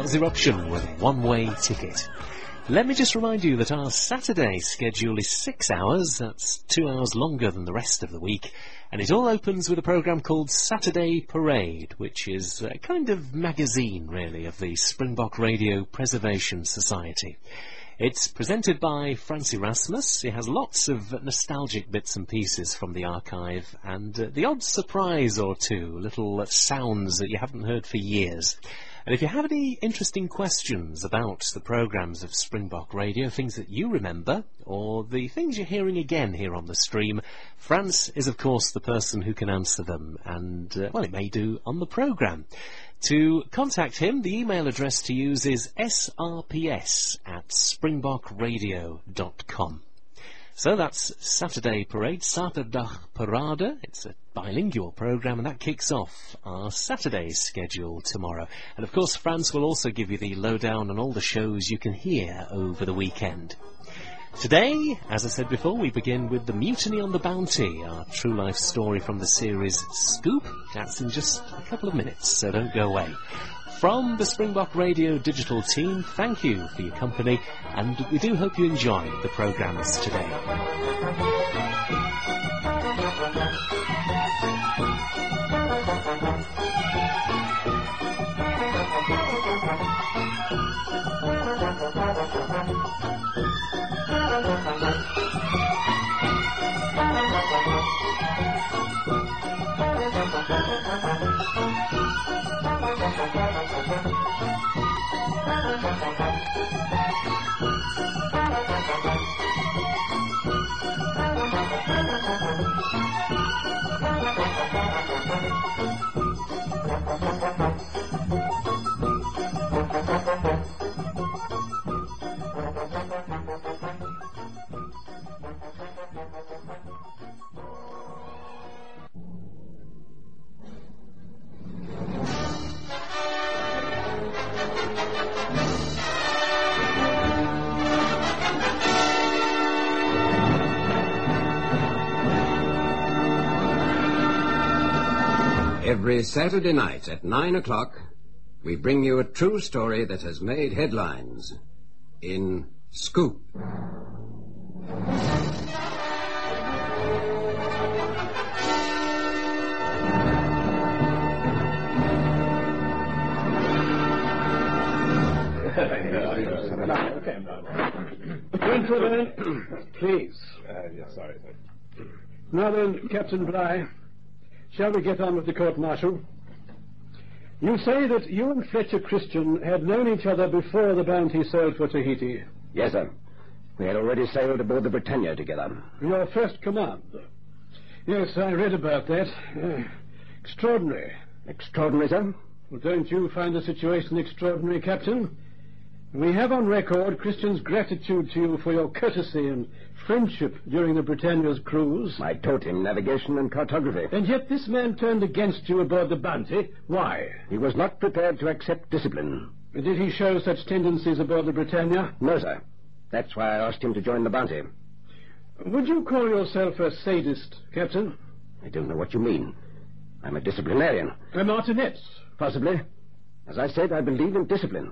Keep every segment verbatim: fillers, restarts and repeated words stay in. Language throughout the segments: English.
Charles Eruption with One Way Ticket. Let me just remind you that our Saturday schedule is six hours, that's two hours longer than the rest of the week, and it all opens with a programme called Saturday Parade, which is a kind of magazine, really, of the Springbok Radio Preservation Society. It's presented by Frans Erasmus. It has lots of nostalgic bits and pieces from the archive and uh, the odd surprise or two, little uh, sounds that you haven't heard for years. And if you have any interesting questions about the programmes of Springbok Radio, things that you remember, or the things you're hearing again here on the stream, Frans is, of course, the person who can answer them, and, uh, well, it may do on the programme. To contact him, the email address to use is s r p s at springbok radio dot com. So that's Saturday Parade, Saterdag Parade. It's a bilingual programme, and that kicks off our Saturday schedule tomorrow. And of course, Frans will also give you the lowdown on all the shows you can hear over the weekend. Today, as I said before, we begin with The Mutiny on the Bounty, our true life story from the series Scoop. That's in just a couple of minutes, so don't go away. From the Springbok Radio digital team, thank you for your company, and we do hope you enjoy the programmes today. Every Saturday night at nine o'clock, we bring you a true story that has made headlines in Scoop. Gentlemen, please. Uh, yeah, sorry, sorry. Now then, Captain Bligh, shall we get on with the court-martial? You say that you and Fletcher Christian had known each other before the Bounty sailed for Tahiti. Yes, sir. We had already sailed aboard the Britannia together. Your first command? Yes, I read about that. Uh, extraordinary. Extraordinary, sir? Well, don't you find the situation extraordinary, Captain? We have on record Christian's gratitude to you for your courtesy and friendship during the Britannia's cruise. I taught him navigation and cartography. And yet this man turned against you aboard the Bounty. Why? He was not prepared to accept discipline. Did he show such tendencies aboard the Britannia? No, sir. That's why I asked him to join the Bounty. Would you call yourself a sadist, Captain? I don't know what you mean. I'm a disciplinarian. A martinet? Possibly. As I said, I believe in discipline.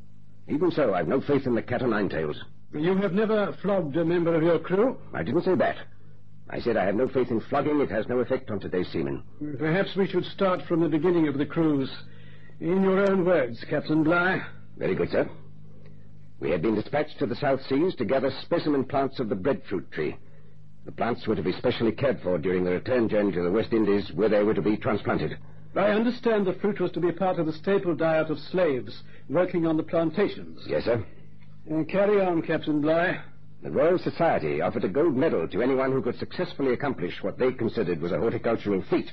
Even so, I've no faith in the cat o' nine tails. You have never flogged a member of your crew? I didn't say that. I said I have no faith in flogging. It has no effect on today's seamen. Perhaps we should start from the beginning of the cruise. In your own words, Captain Bligh. Very good, sir. We had been dispatched to the South Seas to gather specimen plants of the breadfruit tree. The plants were to be specially cared for during the return journey to the West Indies, where they were to be transplanted. I understand the fruit was to be part of the staple diet of slaves working on the plantations. Yes, sir. Uh, carry on, Captain Bligh. The Royal Society offered a gold medal to anyone who could successfully accomplish what they considered was a horticultural feat.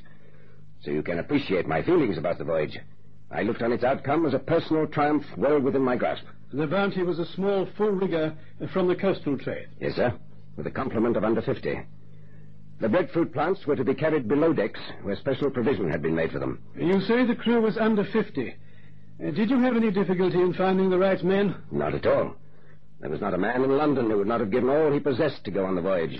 So you can appreciate my feelings about the voyage. I looked on its outcome as a personal triumph well within my grasp. The Bounty was a small full rigger from the coastal trade. Yes, sir, with a complement of under fifty. The breadfruit plants were to be carried below decks, where special provision had been made for them. You say the crew was under fifty. Uh, did you have any difficulty in finding the right men? Not at all. There was not a man in London who would not have given all he possessed to go on the voyage.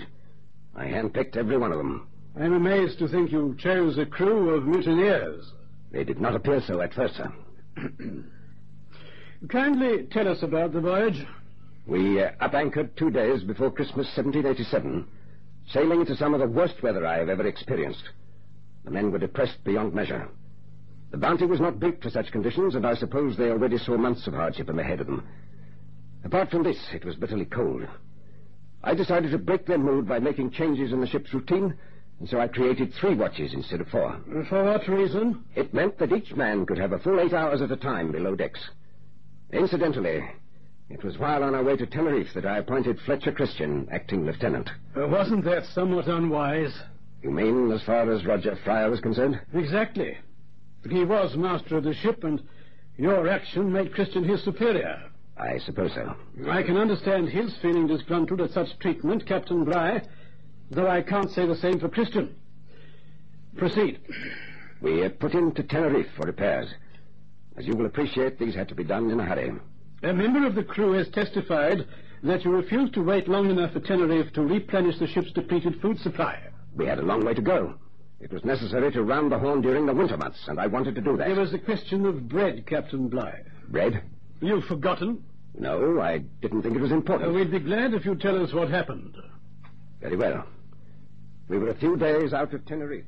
I handpicked every one of them. I'm amazed to think you chose a crew of mutineers. They did not appear so at first, sir. Kindly tell us about the voyage. We uh, up-anchored two days before Christmas seventeen eighty-seven, sailing into some of the worst weather I have ever experienced. The men were depressed beyond measure. The Bounty was not built for such conditions, and I suppose they already saw months of hardship ahead of them. Apart from this, it was bitterly cold. I decided to break their mood by making changes in the ship's routine, and so I created three watches instead of four. For what reason? It meant that each man could have a full eight hours at a time below decks. Incidentally, it was while on our way to Tenerife that I appointed Fletcher Christian acting lieutenant. Uh, wasn't that somewhat unwise? You mean as far as Roger Fryer was concerned? Exactly. But he was master of the ship, and your action made Christian his superior. I suppose so. I can understand his feeling disgruntled at such treatment, Captain Bligh, though I can't say the same for Christian. Proceed. We uh, put into Tenerife for repairs. As you will appreciate, these had to be done in a hurry. A member of the crew has testified that you refused to wait long enough at Tenerife to replenish the ship's depleted food supply. We had a long way to go. It was necessary to round the Horn during the winter months, and I wanted to do that. There was the question of bread, Captain Bligh. Bread? You've forgotten? No, I didn't think it was important. Uh, we'd be glad if you'd tell us what happened. Very well. We were a few days out of Tenerife.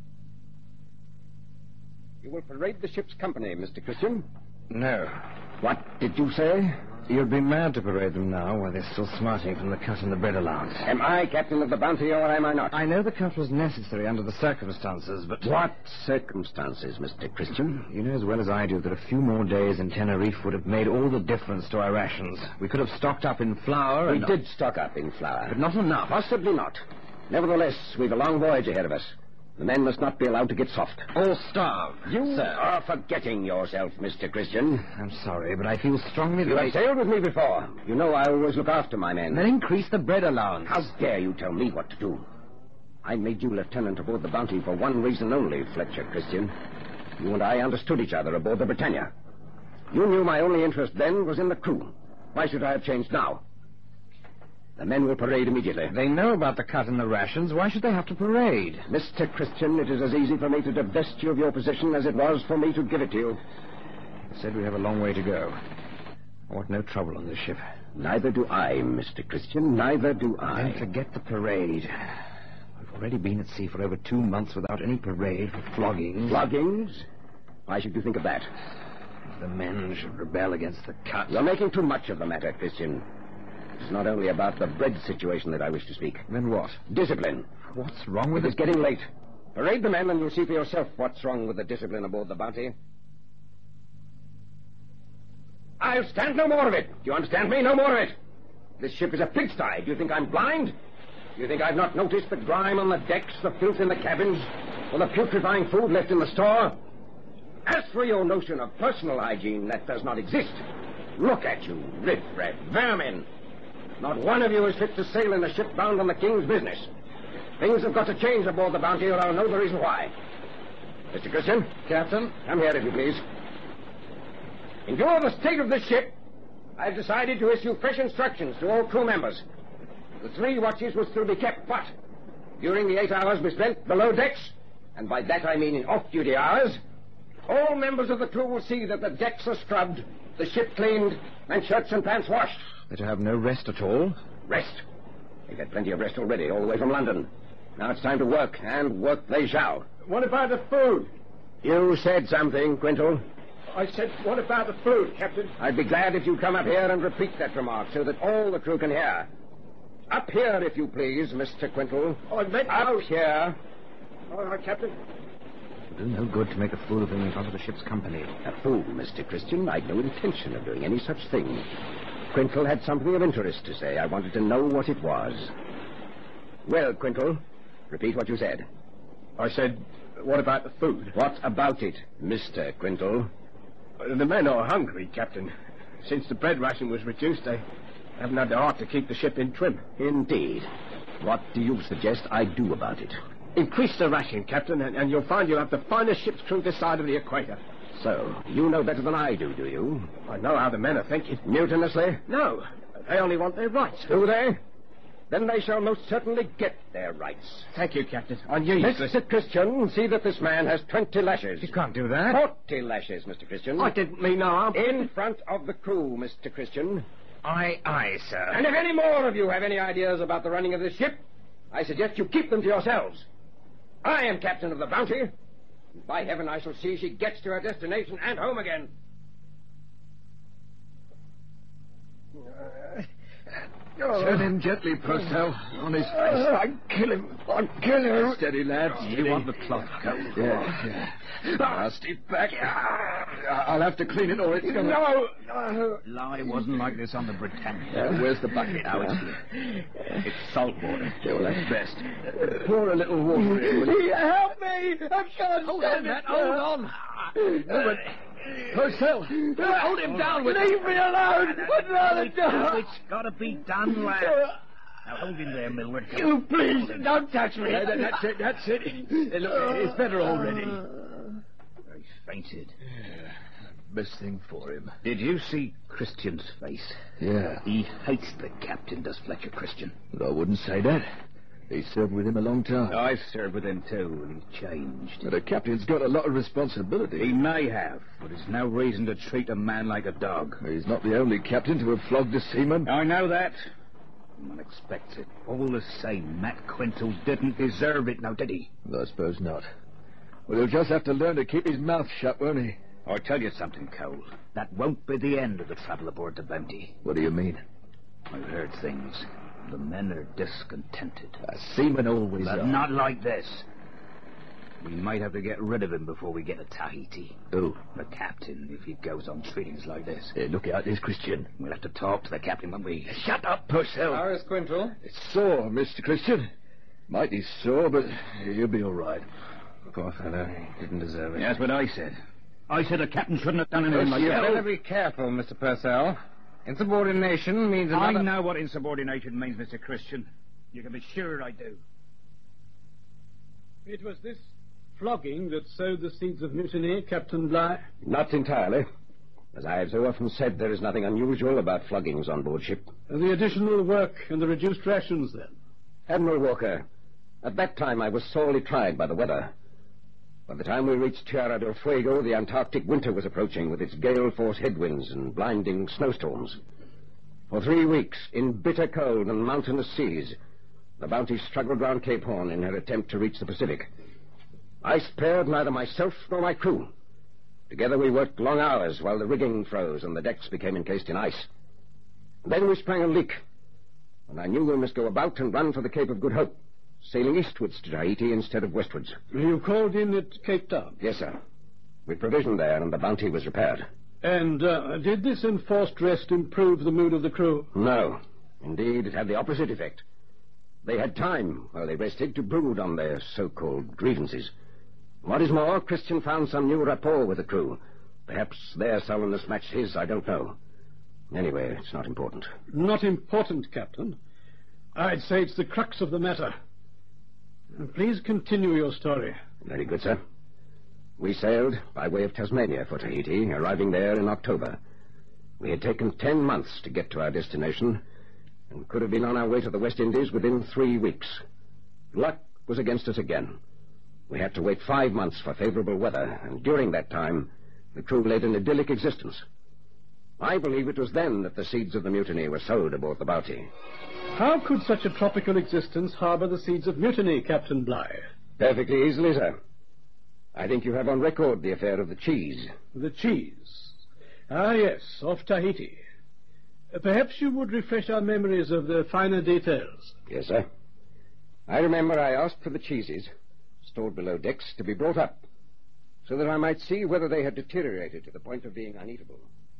You will parade the ship's company, Mister Christian? No. What did you say? You'd be mad to parade them now while they're still smarting from the cut in the bread allowance. Am I captain of the Bounty, or am I not? I know the cut was necessary under the circumstances, but... What circumstances, Mister Christian? You know as well as I do that a few more days in Tenerife would have made all the difference to our rations. We could have stocked up in flour We and... did stock up in flour. But not enough. Possibly not. Nevertheless, we've a long voyage ahead of us. The men must not be allowed to get soft. All starve. You sir. are forgetting yourself, Mister Christian. I'm sorry, but I feel strongly that You I... have sailed with me before. You know I always look after my men. Then increase the bread allowance. How dare you tell me what to do? I made you lieutenant aboard the Bounty for one reason only, Fletcher Christian. You and I understood each other aboard the Britannia. You knew my only interest then was in the crew. Why should I have changed now? The men will parade immediately. They know about the cut in the rations. Why should they have to parade? Mister Christian, it is as easy for me to divest you of your position as it was for me to give it to you. I said we have a long way to go. I want no trouble on this ship. Neither do I, Mister Christian. Neither do I. Then forget the parade. We've already been at sea for over two months without any parade for floggings. Floggings? Why should you think of that? The men should rebel against the cut. You're making too much of the matter, Christian. It's not only about the bread situation that I wish to speak. Then what? Discipline. What's wrong with It it? is getting late. Parade the men and you'll see for yourself what's wrong with the discipline aboard the Bounty. I'll stand no more of it. Do you understand me? No more of it. This ship is a pigsty. Do you think I'm blind? Do you think I've not noticed the grime on the decks, the filth in the cabins, or the putrefying food left in the store? As for your notion of personal hygiene, that does not exist. Look at you, riff-raff, vermin. Not one of you is fit to sail in a ship bound on the King's business. Things have got to change aboard the Bounty, or I'll know the reason why. Mister Christian? Captain? Come here, if you please. In view of the state of this ship, I've decided to issue fresh instructions to all crew members. The three watches will still be kept, but during the eight hours we spent below decks, and by that I mean in off-duty hours, all members of the crew will see that the decks are scrubbed, the ship cleaned, and shirts and pants washed. They're to have no rest at all? Rest? They've had plenty of rest already, all the way from London. Now it's time to work, and work they shall. What about the food? You said something, Quintal. I said, what about the food, Captain? I'd be glad if you'd come up here and repeat that remark so that all the crew can hear. Up here, if you please, Mister Quintal. Oh, I meant... Up here. All right, Captain. It'll do no good to make a fool of him in front of the ship's company. A fool, Mister Christian. I'd no intention of doing any such thing. Quintal had something of interest to say. I wanted to know what it was. Well, Quintal, repeat what you said. I said, what about the food? What about it, Mister Quintal? The men are hungry, Captain. Since the bread ration was reduced, they haven't had the heart to keep the ship in trim. Indeed. What do you suggest I do about it? Increase the ration, Captain, and, and you'll find you'll have the finest ship's crew this side of the equator. So, you know better than I do, do you? I know how the men are thinking. Mutinously? No, they only want their rights. Do they? then they shall most certainly get their rights. Thank you, Captain. On your Mister Christian, see that this man has twenty lashes. You can't do that. Forty lashes, Mister Christian. I didn't mean no harm. In front of the crew, Mister Christian. Aye, aye, sir. And if any more of you have any ideas about the running of this ship, I suggest you keep them to yourselves. I am captain of the Bounty. And by heaven, I shall see she gets to her destination and home again. Turn him gently, Purcell, on his face. I'll kill him. I'll kill him. Steady, lads. You want the cloth coat? Yeah, yeah. Now, stick back. I'll have to clean it or it's going to... No, no. Lie wasn't like this on the Britannia. Yeah, where's the bucket? Now it's here. It's salt water. Yeah, well, that's best. Pour a little water in. Will you? Help me! I can't Hold stand on, it. Matt. Hold on. But... Purcell, hold him down with Leave me alone! Would rather die! It's got to be done, lad. Now hold him there, Millward. You please don't touch me. Uh, that's it, that's it. Uh, look, it's better already. He's fainted. Yeah, best thing for him. Did you see Christian's face? Yeah. He hates the captain, does Fletcher Christian. I wouldn't say that. He served with him a long time. I've served with him too, and he's changed. But the captain's got a lot of responsibility. He may have, but there's no reason to treat a man like a dog. He's not the only captain to have flogged a seaman. I know that. One expects it. All the same, Matt Quintal didn't deserve it, now did he? I suppose not. Well, he'll just have to learn to keep his mouth shut, won't he? I'll tell you something, Cole. That won't be the end of the travel aboard the Bounty. What do you mean? I've heard things. The men are discontented. A seaman always But are. not like this. We might have to get rid of him before we get to Tahiti. Who? The captain, if he goes on treating us like this. Hey, look out, this Christian. We'll have to talk to the captain when we... Shut up, Purcell. How is Quintal? It's sore, Mister Christian. Mighty sore, but you'll be all right. Poor fellow. He didn't deserve it. That's what I said. I said the captain shouldn't have done anything like You that. better be careful, Mister Purcell. Insubordination means another... I know what insubordination means, Mister Christian. You can be sure I do. It was this flogging that sowed the seeds of mutiny, Captain Bligh? Not entirely. As I have so often said, there is nothing unusual about floggings on board ship. And the additional work and the reduced rations, then? Admiral Walker, at that time I was sorely tried by the weather. By the time we reached Tierra del Fuego, the Antarctic winter was approaching with its gale-force headwinds and blinding snowstorms. For three weeks, in bitter cold and mountainous seas, the Bounty struggled round Cape Horn in her attempt to reach the Pacific. I spared neither myself nor my crew. Together we worked long hours while the rigging froze and the decks became encased in ice. Then we sprang a leak, and I knew we must go about and run for the Cape of Good Hope, sailing eastwards to Tahiti instead of westwards. You called in at Cape Town? Yes, sir. We provisioned there, and the Bounty was repaired. And uh, did this enforced rest improve the mood of the crew? No. Indeed, it had the opposite effect. They had time, while they rested, to brood on their so-called grievances. What is more, Christian found some new rapport with the crew. Perhaps their sullenness matched his, I don't know. Anyway, it's not important. Not important, Captain. I'd say it's the crux of the matter. Please continue your story. Very good, sir. We sailed by way of Tasmania for Tahiti, arriving there in October. We had taken ten months to get to our destination and could have been on our way to the West Indies within three weeks. Luck was against us again. We had to wait five months for favorable weather, and during that time, the crew led an idyllic existence. I believe it was then that the seeds of the mutiny were sowed aboard the Bounty. How could such a tropical existence harbor the seeds of mutiny, Captain Bligh? Perfectly easily, sir. I think you have on record the affair of the cheese. The cheese? Ah, yes, off Tahiti. Uh, perhaps you would refresh our memories of the finer details. Yes, sir. I remember I asked for the cheeses, stored below decks, to be brought up, so that I might see whether they had deteriorated to the point of being uneatable.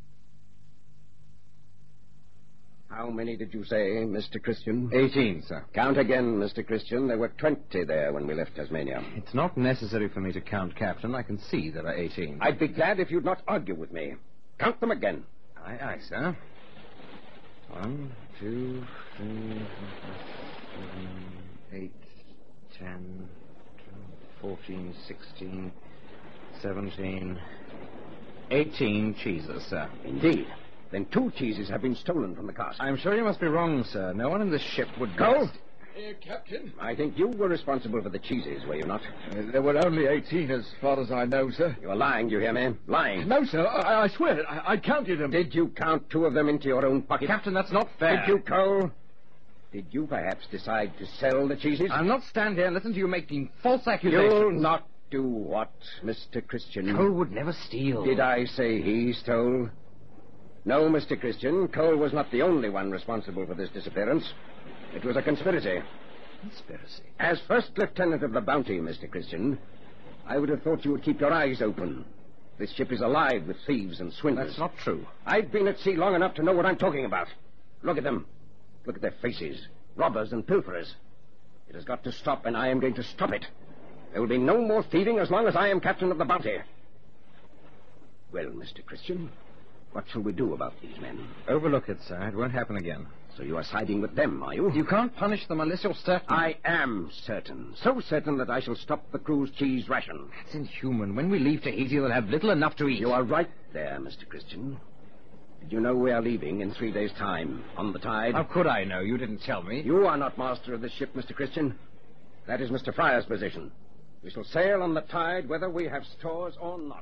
How many did you say, Mister Christian? Eighteen, sir. Count again, Mister Christian. There were twenty there when we left Tasmania. It's not necessary for me to count, Captain. I can see there are eighteen. I'd be glad if you'd not argue with me. Count them again. Aye, aye, sir. One, two, three, four, five, seven, eight, ten, twelve, fourteen, sixteen, seventeen, eighteen cheeses, sir. Indeed. Then two cheeses have been stolen from the cask. I'm sure you must be wrong, sir. No one in the ship would... Go! Here, Captain. I think you were responsible for the cheeses, were you not? Uh, there were only eighteen, as far as I know, sir. You are lying, do you hear me? Lying. No, sir. I, I swear it. I, I counted them. Did you count two of them into your own pocket? Captain, that's not fair. Did you, Cole? Did you perhaps decide to sell the cheeses? I'll not stand here and listen to you making false accusations. You'll not do what, Mister Christian? Cole would never steal. Did I say he stole? No, Mister Christian. Cole was not the only one responsible for this disappearance. It was a conspiracy. Conspiracy? As First Lieutenant of the Bounty, Mister Christian, I would have thought you would keep your eyes open. This ship is alive with thieves and swindlers. That's not true. I've been at sea long enough to know what I'm talking about. Look at them. Look at their faces. Robbers and pilferers. It has got to stop, and I am going to stop it. There will be no more thieving as long as I am captain of the Bounty. Well, Mister Christian, what shall we do about these men? Overlook it, sir. It won't happen again. So you are siding with them, are you? You can't punish them unless you're certain. I am certain. So certain that I shall stop the crew's cheese ration. That's inhuman. When we leave Tahiti, they'll have little enough to eat. You are right there, Mister Christian. Did you know we are leaving in three days' time, on the tide? How could I know? You didn't tell me. You are not master of this ship, Mister Christian. That is Mister Fryer's position. We shall sail on the tide whether we have stores or not.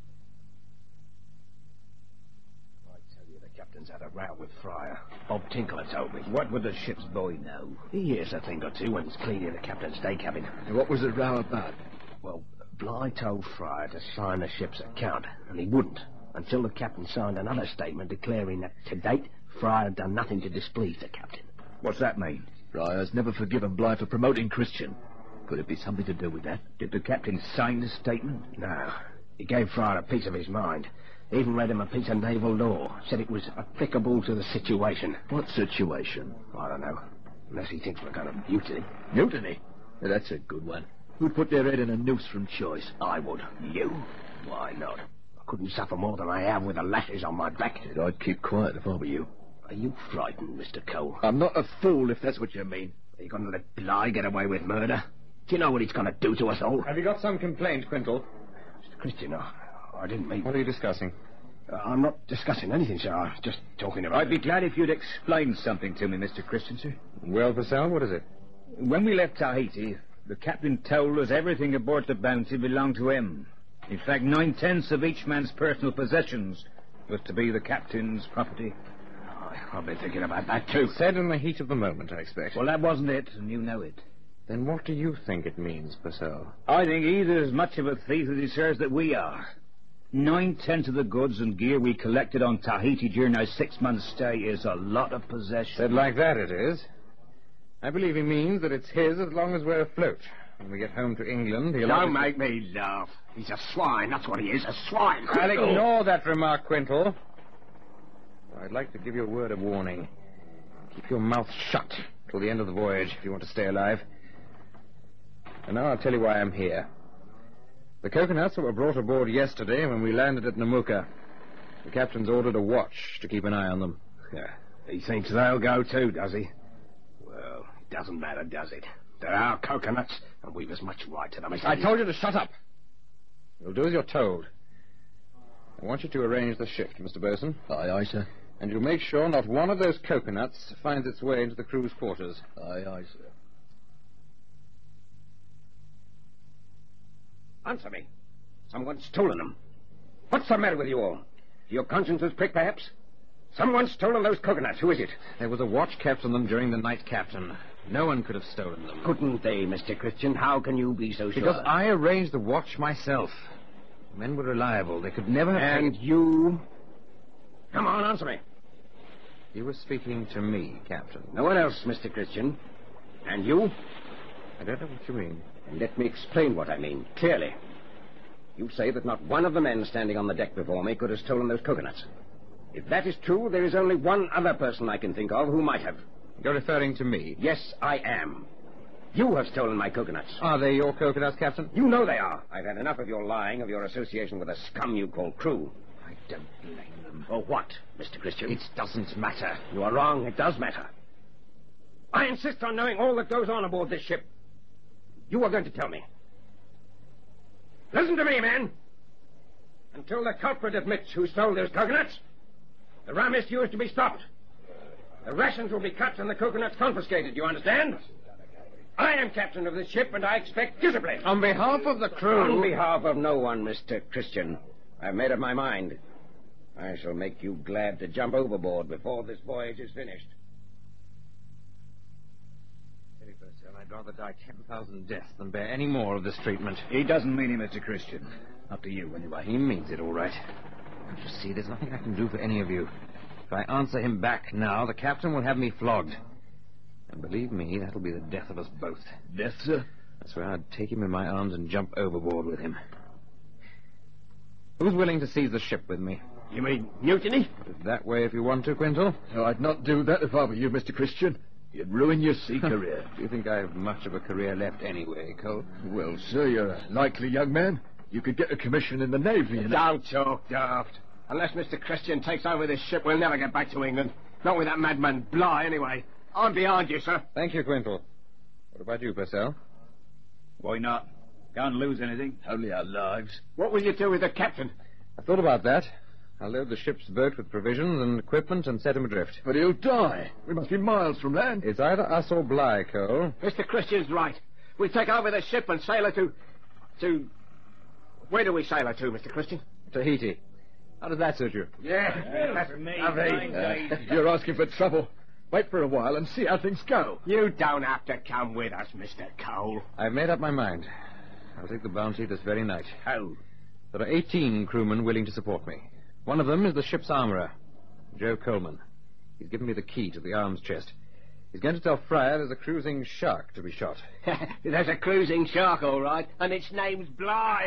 Captain's had a row with Fryer. Bob Tinkler told me. What would the ship's boy know? He hears a thing or two when he's cleaning the captain's day cabin. And what was the row about? Well, Bligh told Fryer to sign the ship's account, and he wouldn't, until the captain signed another statement declaring that, to date, Fryer had done nothing to displease the captain. What's that mean? Fryer's never forgiven Bligh for promoting Christian. Could it be something to do with that? Did the captain sign the statement? No. He gave Fryer a piece of his mind. Even read him a piece of naval law. Said it was applicable to the situation. What situation? I don't know. Unless he thinks we're going to mutiny. Mutiny? Yeah, that's a good one. Who'd put their head in a noose from choice? I would. You? Why not? I couldn't suffer more than I have with the lashes on my back. I'd keep quiet if I were you. Are you frightened, Mister Cole? I'm not a fool, if that's what you mean. Are you going to let Bligh get away with murder? Do you know what he's going to do to us all? Have you got some complaint, Quintal? Mister Christian, I, I didn't mean... What are you discussing? Uh, I'm not discussing anything, sir. I'm just talking about... I'd be glad if you'd explain something to me, Mister Christian, sir. Well, Purcell, what is it? When we left Tahiti, the captain told us everything aboard the Bounty belonged to him. In fact, nine-tenths of each man's personal possessions was to be the captain's property. I, I've been thinking about that, too. Said in the heat of the moment, I expect. Well, that wasn't it, and you know it. Then what do you think it means, Purcell? I think either as much of a thief as he says that we are. Nine-tenths of the goods and gear we collected on Tahiti during our six-month stay is a lot of possession. Said like that, it is. I believe he means that it's his as long as we're afloat. When we get home to England, he'll... Don't make me laugh. He's a swine, that's what he is, a swine. I'll ignore that remark, Quintal. I'd like to give you a word of warning. Keep your mouth shut till the end of the voyage if you want to stay alive. And now I'll tell you why I'm here. The coconuts that were brought aboard yesterday when we landed at Namuka. The captain's ordered a watch to keep an eye on them. Yeah. He thinks they'll go too, does he? Well, it doesn't matter, does it? They're our coconuts, and we've as much right to them as... I told you to shut up. You'll do as you're told. I want you to arrange the shift, Mister Bosun. Aye, aye, sir. And you'll make sure not one of those coconuts finds its way into the crew's quarters. Aye, aye, sir. Answer me. Someone's stolen them. What's the matter with you all? Do your consciences prick, perhaps? Someone's stolen those coconuts. Who is it? There was a watch kept on them during the night, Captain. No one could have stolen them. Couldn't they, Mister Christian? How can you be so sure? Because I arranged the watch myself. The men were reliable. They could never have... And taken... you... Come on, answer me. You were speaking to me, Captain. No one else, Mister Christian. And you? I don't know what you mean. And let me explain what I mean, clearly. You say that not one of the men standing on the deck before me could have stolen those coconuts. If that is true, there is only one other person I can think of who might have. You're referring to me? Yes, I am. You have stolen my coconuts. Are they your coconuts, Captain? You know they are. I've had enough of your lying, of your association with a scum you call crew. I don't blame them. For what, Mister Christian? It doesn't matter. You are wrong. It does matter. I insist on knowing all that goes on aboard this ship. You are going to tell me. Listen to me, man. Until the culprit admits who stole those coconuts, The rum is to be stopped. The rations will be cut and the coconuts confiscated, you understand? I am captain of this ship, and I expect discipline. On behalf of the crew... On On behalf behalf of no one, Mister Christian. I've made up my mind. I shall make you glad to jump overboard before this voyage is finished. Steady, Purcell. I'd rather die ten thousand deaths than bear any more of this treatment. He doesn't mean it, Mister Christian. Not to you, anyway. He means it all right. Don't you see, there's nothing I can do for any of you. If I answer him back now, the captain will have me flogged. And believe me, that'll be the death of us both. Death, sir? That's where I'd take him in my arms and jump overboard with him. Who's willing to seize the ship with me? You mean mutiny? Put it that way if you want to, Quintal. No, I'd not do that if I were you, Mister Christian. You'd ruin your sea career. Do you think I have much of a career left anyway, Cole? Well, sir, you're a likely young man. You could get a commission in the Navy, you know. Don't talk daft. Unless Mister Christian takes over this ship, we'll never get back to England. Not with that madman Bligh, anyway. I'm behind you, sir. Thank you, Quintal. What about you, Purcell? Why not? Can't lose anything. Only our lives. What will you do with the captain? I thought about that. I'll load the ship's boat with provisions and equipment and set him adrift. But he'll die. We must be miles from land. It's either us or Bligh, Cole. Mister Christian's right. We take over the ship and sail her to... to... Where do we sail her to, Mister Christian? Tahiti. How does that suit you? Yeah. That's me. Uh, you're asking for trouble. Wait for a while and see how things go. You don't have to come with us, Mister Cole. I've made up my mind. I'll take the Bounty this very night. How? There are eighteen crewmen willing to support me. One of them is the ship's armourer, Joe Coleman. He's given me the key to the arms chest. He's going to tell Fryer there's a cruising shark to be shot. There's a cruising shark, all right, and its name's Bligh.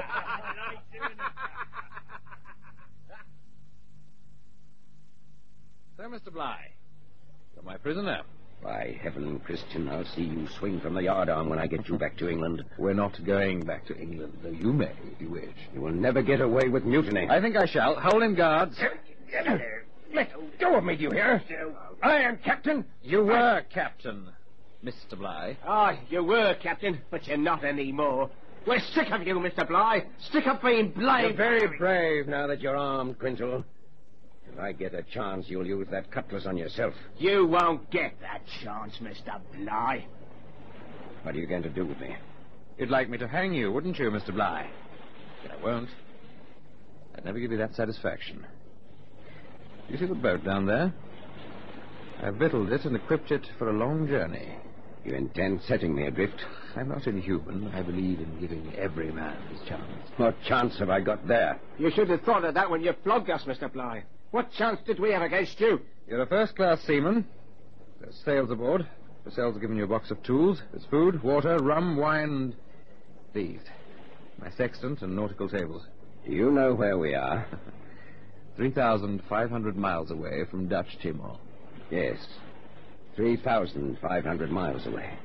So, Mister Bligh, you're my prisoner. By heaven, Christian, I'll see you swing from the yardarm when I get you back to England. We're not going back to England, though you may, if you wish. You will never get away with mutiny. I think I shall. Hold him, guards. Let go of me, do you hear? I am captain. You were captain, Mister Bligh. Ah, you were captain, but you're not anymore. We're sick of you, Mister Bligh. Sick of being blamed. You're very brave now that you're armed, Quintal. If I get a chance, you'll use that cutlass on yourself. You won't get that chance, Mister Bligh. What are you going to do with me? You'd like me to hang you, wouldn't you, Mister Bligh? But I won't. I'd never give you that satisfaction. Do you see the boat down there? I've victualled it and equipped it for a long journey. You intend setting me adrift? I'm not inhuman. I believe in giving every man his chance. What chance have I got there? You should have thought of that when you flogged us, Mister Bligh. What chance did we have against you? You're a first-class seaman. There's sails aboard. Purcell's given you a box of tools. There's food, water, rum, wine, and these. My sextant and nautical tables. Do you know where we are? three thousand five hundred miles away from Dutch Timor. Yes. three thousand five hundred miles away.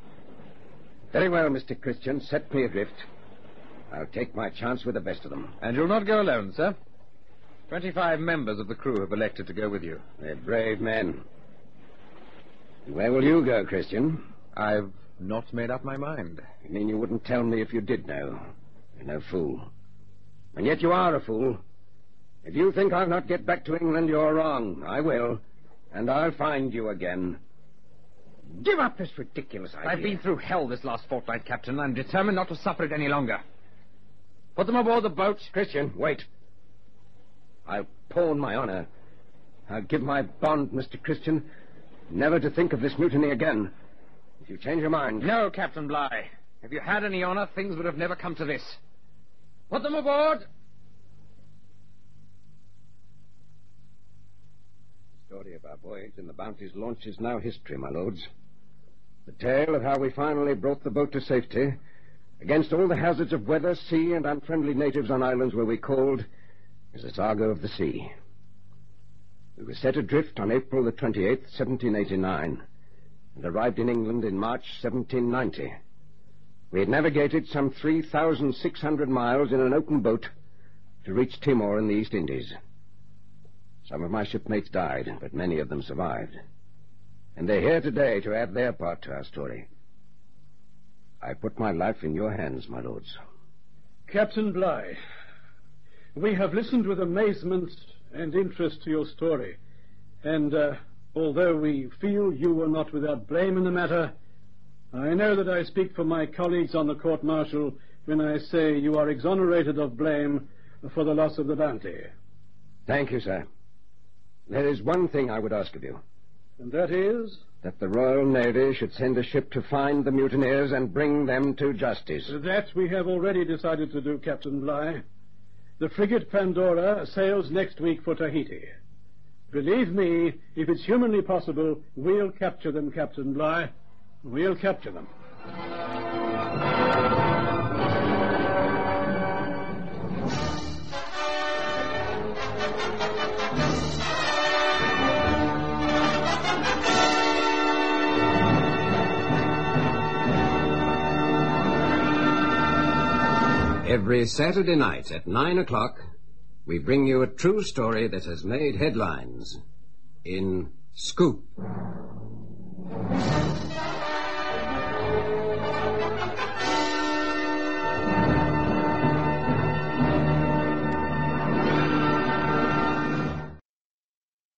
Very well, Mister Christian. Set me adrift. I'll take my chance with the best of them. And you'll not go alone, sir. Twenty-five members of the crew have elected to go with you. They're brave men. And where will you go, Christian? I've not made up my mind. You mean you wouldn't tell me if you did know? You're no fool. And yet you are a fool. If you think I'll not get back to England, you're wrong. I will. And I'll find you again. Give up this ridiculous idea. I've been through hell this last fortnight, Captain. I'm determined not to suffer it any longer. Put them aboard the boat. Christian, wait. I'll pawn my honor. I'll give my bond, Mister Christian, never to think of this mutiny again. If you change your mind... No, Captain Bligh. If you had any honor, things would have never come to this. Put them aboard. The story of our voyage and the Bounty's launch is now history, my lords. The tale of how we finally brought the boat to safety, against all the hazards of weather, sea, and unfriendly natives on islands where we called, is a saga of the sea. We were set adrift on April the twenty-eighth, seventeen eighty-nine, and arrived in England in March seventeen ninety. We had navigated some three thousand six hundred miles in an open boat to reach Timor in the East Indies. Some of my shipmates died, but many of them survived. And they're here today to add their part to our story. I put my life in your hands, my lords. Captain Bligh, we have listened with amazement and interest to your story. And uh, although we feel you were not without blame in the matter, I know that I speak for my colleagues on the court-martial when I say you are exonerated of blame for the loss of the Bounty. Thank you, sir. There is one thing I would ask of you. And that is? That the Royal Navy should send a ship to find the mutineers and bring them to justice. That we have already decided to do, Captain Bligh. The frigate Pandora sails next week for Tahiti. Believe me, if it's humanly possible, we'll capture them, Captain Bligh. We'll capture them. Every Saturday night at nine o'clock, we bring you a true story that has made headlines in Scoop.